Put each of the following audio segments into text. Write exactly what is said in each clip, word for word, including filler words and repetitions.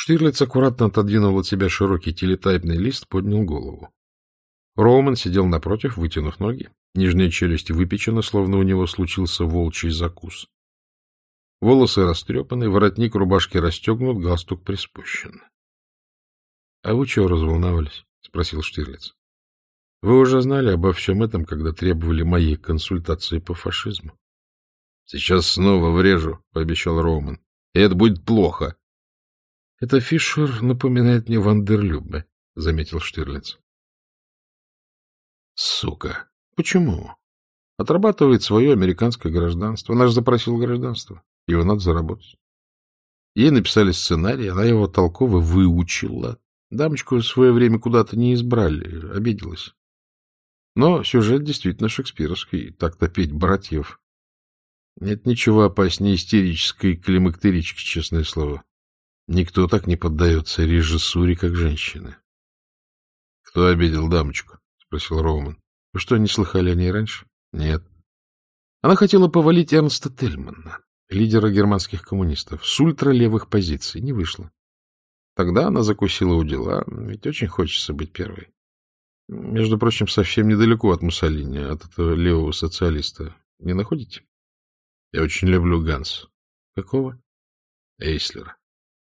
Штирлиц аккуратно отодвинул от себя широкий телетайпный лист, поднял голову. Роуман сидел напротив, вытянув ноги. Нижняя челюсть выпечена, словно у него случился волчий закус. Волосы растрепаны, воротник рубашки расстегнут, галстук приспущен. — А вы чего разволновались? — спросил Штирлиц. — Вы уже знали обо всем этом, когда требовали моей консультации по фашизму? — Сейчас снова врежу, — пообещал Роуман. — И это будет плохо. — Это Фишер напоминает мне Вандерлюбе, — заметил Штирлиц. — Сука! Почему? Отрабатывает свое американское гражданство. Она же запросила гражданство. Его надо заработать. Ей написали сценарий, она его толково выучила. Дамочку в свое время куда-то не избрали, обиделась. Но сюжет действительно шекспировский. Так-то петь братьев. Нет ничего опаснее истерической климактерички, честное слово. Никто так не поддается режиссуре, как женщины. — Кто обидел дамочку? — спросил Роуман. — Вы что, не слыхали о ней раньше? — Нет. Она хотела повалить Эрнста Тельмана, лидера германских коммунистов, с ультралевых позиций. Не вышло. Тогда она закусила у дела, ведь очень хочется быть первой. Между прочим, совсем недалеко от Муссолини, от этого левого социалиста. Не находите? Я очень люблю Ганса. Какого? Эйслера.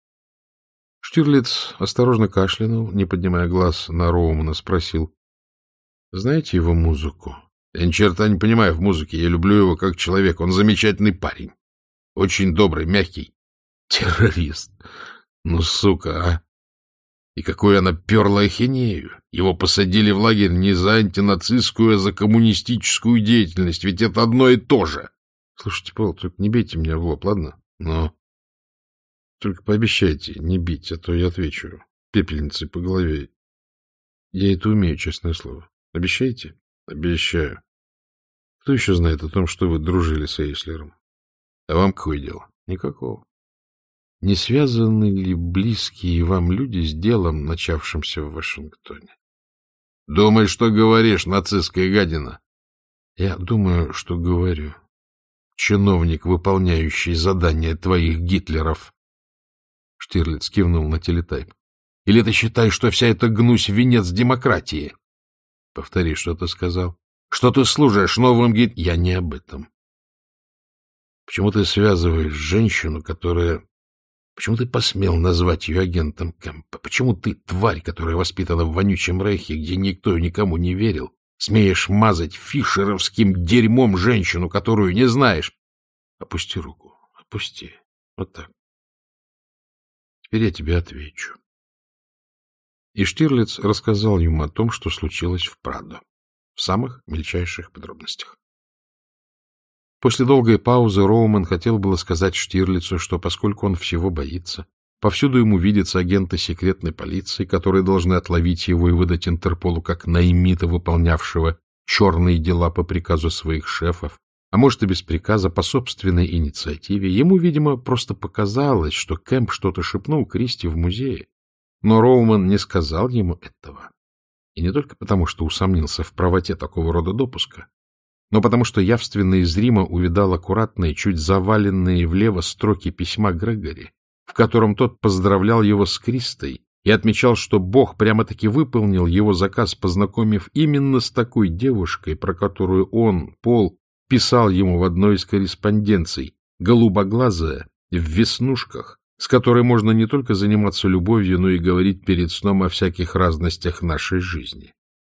Штирлиц осторожно кашлянул, не поднимая глаз на Роумана, спросил. — Знаете его музыку? — Я ни черта не понимаю в музыке. Я люблю его как человек. Он замечательный парень. Очень добрый, мягкий. Террорист. Ну, сука, а! И какую она перла ахинею! Его посадили в лагерь не за антинацистскую, а за коммунистическую деятельность. Ведь это одно и то же. Слушайте, Пол, только не бейте меня в лоб, ладно? Но... Только пообещайте не бить, а то я отвечу пепельницей по голове. Я это умею, честное слово. Обещаете? Обещаю. Кто еще знает о том, что вы дружили с Эйслером? А вам какое дело? Никакого. Не связаны ли близкие вам люди с делом, начавшимся в Вашингтоне? Думаешь, что говоришь, нацистская гадина? Я думаю, что говорю. Чиновник, выполняющий задания твоих Гитлеров. Штирлиц кивнул на телетайп. Или ты считаешь, что вся эта гнусь — венец демократии? Повтори, что ты сказал. Что ты служишь новым гид... Я не об этом. Почему ты связываешь женщину, которая... Почему ты посмел назвать ее агентом Кэмпа? Почему ты, тварь, которая воспитана в вонючем рейхе, где никто и никому не верил, смеешь мазать фишеровским дерьмом женщину, которую не знаешь? Опусти руку. Опусти. Вот так. Теперь я тебе отвечу. И Штирлиц рассказал ему о том, что случилось в Прадо, в самых мельчайших подробностях. После долгой паузы Роуман хотел было сказать Штирлицу, что поскольку он всего боится, повсюду ему видятся агенты секретной полиции, которые должны отловить его и выдать Интерполу как наймита, выполнявшего черные дела по приказу своих шефов, а может и без приказа, по собственной инициативе. Ему, видимо, просто показалось, что Кэмп что-то шепнул Кристи в музее. Но Роуман не сказал ему этого. И не только потому, что усомнился в правоте такого рода допуска, но потому что явственно и зримо увидал аккуратные, чуть заваленные влево строки письма Грегори, в котором тот поздравлял его с Кристой и отмечал, что Бог прямо-таки выполнил его заказ, познакомив именно с такой девушкой, про которую он, Пол, писал ему в одной из корреспонденций, голубоглазая, в веснушках, с которой можно не только заниматься любовью, но и говорить перед сном о всяких разностях нашей жизни.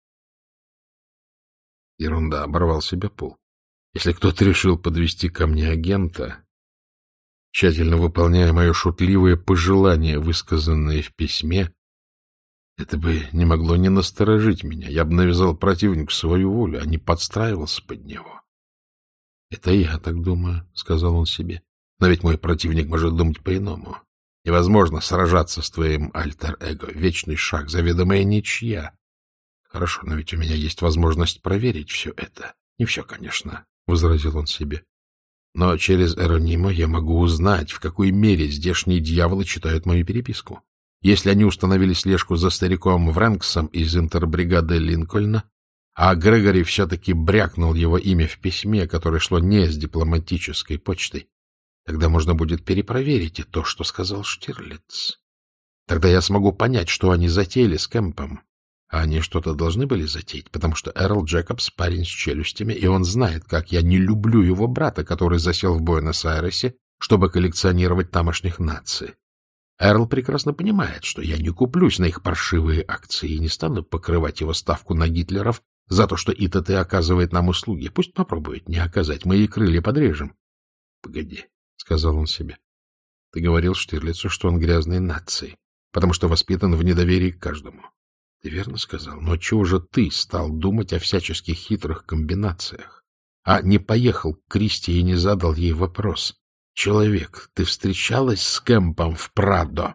Ерунда, оборвал себя Пол. Если кто-то решил подвести ко мне агента, тщательно выполняя мое шутливое пожелание, высказанное в письме, это бы не могло не насторожить меня. Я бы навязал противнику свою волю, а не подстраивался под него. — Это я так думаю, — сказал он себе. — Но ведь мой противник может думать по-иному. Невозможно сражаться с твоим альтер-эго. Вечный шаг, заведомая ничья. Хорошо, но ведь у меня есть возможность проверить все это. Не все, конечно, — возразил он себе. Но через Эронимо я могу узнать, в какой мере здешние дьяволы читают мою переписку. Если они установили слежку за стариком Врэнксом из интербригады Линкольна, а Грегори все-таки брякнул его имя в письме, которое шло не с дипломатической почтой, тогда можно будет перепроверить и то, что сказал Штирлиц. Тогда я смогу понять, что они затеяли с Кэмпом. А они что-то должны были затеять, потому что Эрл Джекобс — парень с челюстями, и он знает, как я не люблю его брата, который засел в Буэнос-Айресе, чтобы коллекционировать тамошних наций. Эрл прекрасно понимает, что я не куплюсь на их паршивые акции и не стану покрывать его ставку на Гитлеров за то, что ИТТ оказывает нам услуги. Пусть попробует не оказать, мы ей крылья подрежем. — Погоди, — сказал он себе. — Ты говорил Штирлицу, что он грязной нации, потому что воспитан в недоверии к каждому. Ты верно сказал, но отчего же ты стал думать о всяческих хитрых комбинациях, а не поехал к Кристи и не задал ей вопрос? Человек, ты встречалась с Кэмпом в Прадо?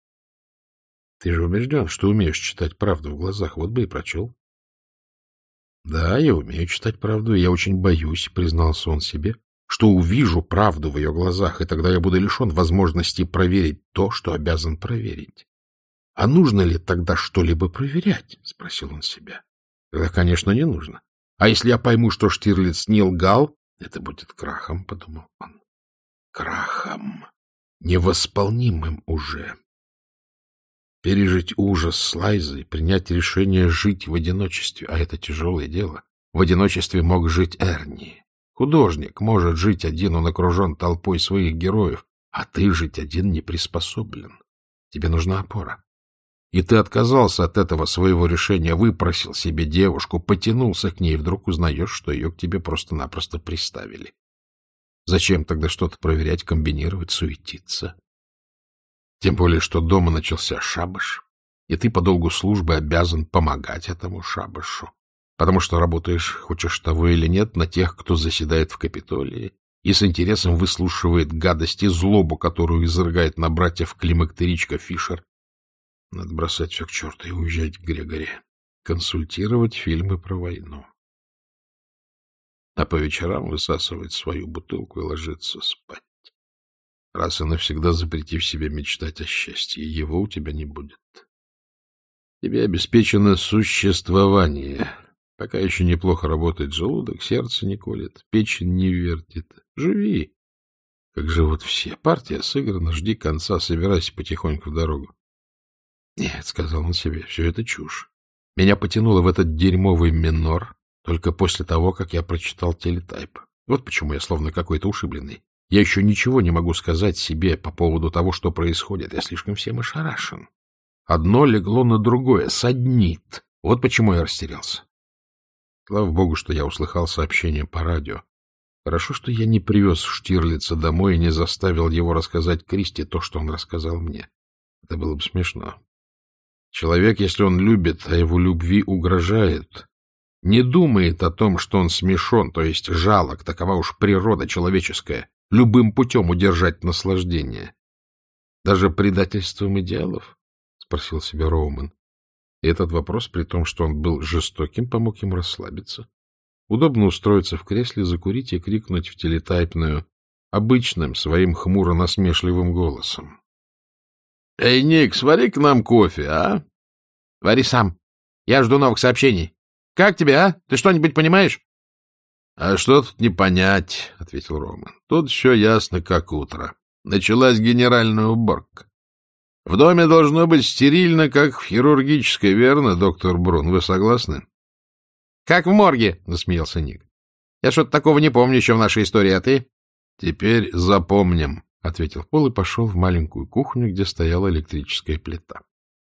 Ты же убежден, что умеешь читать правду в глазах, вот бы и прочел. Да, я умею читать правду, и я очень боюсь, признался он себе, что увижу правду в ее глазах, и тогда я буду лишен возможности проверить то, что обязан проверить. А нужно ли тогда что-либо проверять? — спросил он себя. — Тогда, конечно, не нужно. А если я пойму, что Штирлиц не лгал, это будет крахом, — подумал он. Крахом. Невосполнимым уже. Пережить ужас с Лайзой, принять решение жить в одиночестве, а это тяжелое дело. В одиночестве мог жить Эрни. Художник может жить один, он окружен толпой своих героев, а ты жить один не приспособлен. Тебе нужна опора. И ты отказался от этого своего решения, выпросил себе девушку, потянулся к ней, и вдруг узнаешь, что ее к тебе просто-напросто приставили. Зачем тогда что-то проверять, комбинировать, суетиться? Тем более, что дома начался шабаш, и ты по долгу службы обязан помогать этому шабашу, потому что работаешь, хочешь того или нет, на тех, кто заседает в Капитолии и с интересом выслушивает гадость и злобу, которую изрыгает на братьев климактеричка Фишер. Надо бросать все к черту и уезжать к Грегори, консультировать фильмы про войну. А по вечерам высасывать свою бутылку и ложиться спать. Раз и навсегда запретив себе мечтать о счастье, его у тебя не будет. Тебе обеспечено существование. Пока еще неплохо работает желудок, сердце не колет, печень не вертит. Живи, как живут все. Партия сыграна, жди конца, собирайся потихоньку в дорогу. Нет, — сказал он себе, — все это чушь. Меня потянуло в этот дерьмовый минор только после того, как я прочитал телетайп. Вот почему я словно какой-то ушибленный. Я еще ничего не могу сказать себе по поводу того, что происходит. Я слишком всем ошарашен. Одно легло на другое, саднит. Вот почему я растерялся. Слава богу, что я услыхал сообщение по радио. Хорошо, что я не привез Штирлица домой и не заставил его рассказать Кристи то, что он рассказал мне. Это было бы смешно. Человек, если он любит, а его любви угрожает, не думает о том, что он смешон, то есть жалок, такова уж природа человеческая, любым путем удержать наслаждение. Даже предательством идеалов? — спросил себя Роуман. И этот вопрос, при том, что он был жестоким, помог ему расслабиться. Удобно устроиться в кресле, закурить и крикнуть в телетайпную обычным своим хмуро-насмешливым голосом. — Эй, Ник, свари к нам кофе, а? — Вари сам. Я жду новых сообщений. Как тебе, а? Ты что-нибудь понимаешь? — А что тут не понять, — ответил Роман. — Тут все ясно, как утро. Началась генеральная уборка. В доме должно быть стерильно, как в хирургической, верно, доктор Брун? Вы согласны? — Как в морге, — засмеялся Ник. — Я что-то такого не помню еще в нашей истории, а ты? — Теперь запомним, — ответил Пол и пошел в маленькую кухню, где стояла электрическая плита.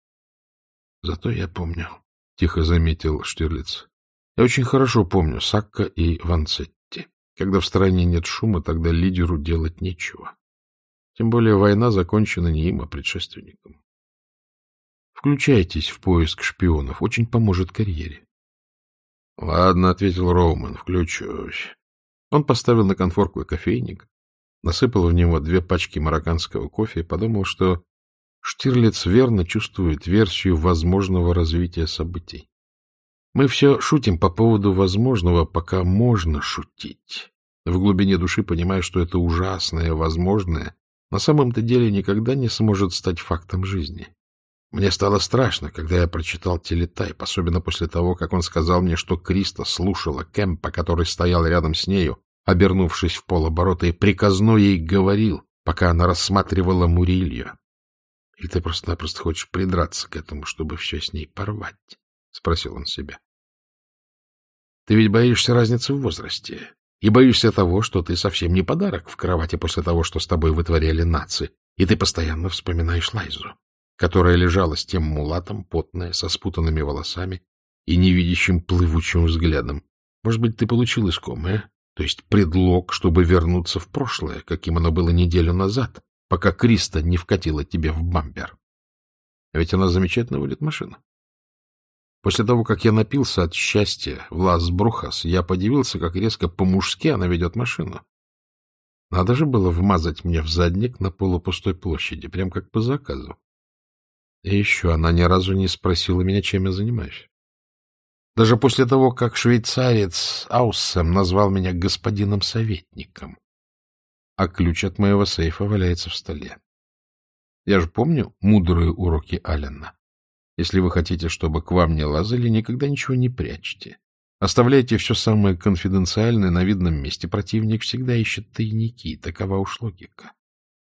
— Зато я помню, — тихо заметил Штирлиц. — Я очень хорошо помню Сакка и Ванцетти. Когда в стране нет шума, тогда лидеру делать нечего. Тем более война закончена не им, а предшественником. Включайтесь в поиск шпионов, очень поможет карьере. — Ладно, — ответил Роуман, — включусь. Он поставил на конфорку кофейник, насыпал в него две пачки марокканского кофе и подумал, что Штирлиц верно чувствует версию возможного развития событий. Мы все шутим по поводу возможного, пока можно шутить. В глубине души понимая, что это ужасное возможное на самом-то деле никогда не сможет стать фактом жизни. Мне стало страшно, когда я прочитал телетайп, особенно после того, как он сказал мне, что Криста слушала Кэмпа, который стоял рядом с нею, обернувшись в полоборота, и приказно ей говорил, пока она рассматривала Мурильо. Или ты просто-напросто хочешь придраться к этому, чтобы все с ней порвать? — спросил он себя. — Ты ведь боишься разницы в возрасте. И боишься того, что ты совсем не подарок в кровати после того, что с тобой вытворяли нации. И ты постоянно вспоминаешь Лайзу, которая лежала с тем мулатом, потная, со спутанными волосами и невидящим плывучим взглядом. Может быть, ты получил искомое, то есть предлог, чтобы вернуться в прошлое, каким оно было неделю назад, пока Криста не вкатила тебе в бампер. А ведь она замечательно водит машину. После того, как я напился от счастья в Лас-Брухас, я подивился, как резко по-мужски она ведет машину. Надо же было вмазать мне в задник на полупустой площади, прям как по заказу. И еще она ни разу не спросила меня, чем я занимаюсь. Даже после того, как швейцарец Ауссем назвал меня господином-советником, а ключ от моего сейфа валяется в столе. Я же помню мудрые уроки Аллена. Если вы хотите, чтобы к вам не лазали, никогда ничего не прячьте. Оставляйте все самое конфиденциальное на видном месте. Противник всегда ищет тайники. Такова уж логика.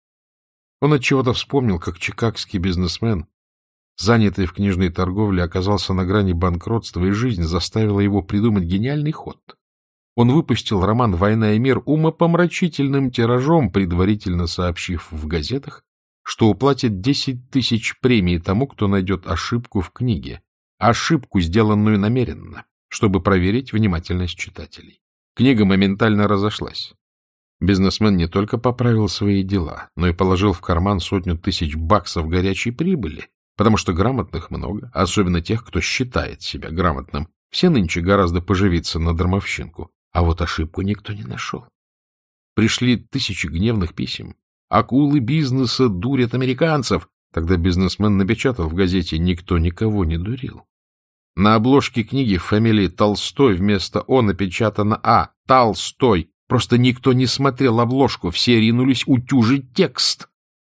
Он отчего-то вспомнил, как чикагский бизнесмен, занятый в книжной торговле, оказался на грани банкротства, и жизнь заставила его придумать гениальный ход. Он выпустил роман «Война и мир» умопомрачительным тиражом, предварительно сообщив в газетах, что уплатит десять тысяч премий тому, кто найдет ошибку в книге, ошибку, сделанную намеренно, чтобы проверить внимательность читателей. Книга моментально разошлась. Бизнесмен не только поправил свои дела, но и положил в карман сотню тысяч баксов горячей прибыли, потому что грамотных много, особенно тех, кто считает себя грамотным. Все нынче гораздо поживиться на дармовщинку, а вот ошибку никто не нашел. Пришли тысячи гневных писем. Акулы бизнеса дурят американцев. Тогда бизнесмен напечатал в газете «Никто никого не дурил». На обложке книги в фамилии Толстой вместо «О» напечатано «А». Толстой. Просто никто не смотрел обложку, все ринулись утюжить текст.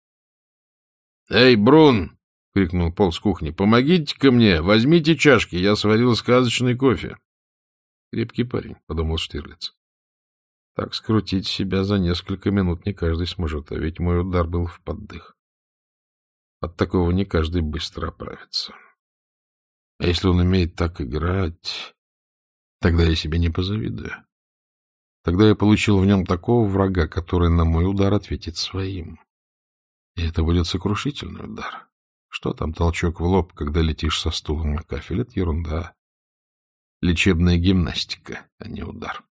— Эй, Брун! — крикнул Пол с кухни. — Помогите-ка мне, возьмите чашки, я сварил сказочный кофе. — Крепкий парень, — подумал Штирлиц. Так скрутить себя за несколько минут не каждый сможет, а ведь мой удар был в поддых. От такого не каждый быстро оправится. А если он умеет так играть, тогда я себе не позавидую. Тогда я получил в нем такого врага, который на мой удар ответит своим. И это будет сокрушительный удар. Что там толчок в лоб, когда летишь со стула на кафель? Это ерунда. Лечебная гимнастика, а не удар.